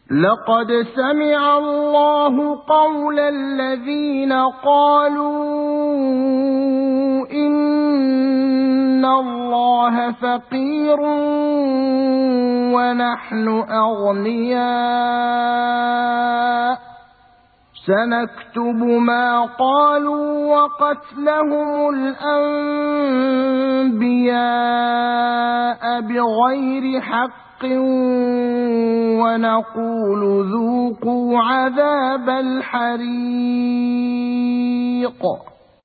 لقد سمع الله قول الذين قالوا إن الله فقير ونحن أغنياء سنكتب ما قالوا وقتلهم الأنبياء بغير حق ونقول ذوقوا عذاب الحريق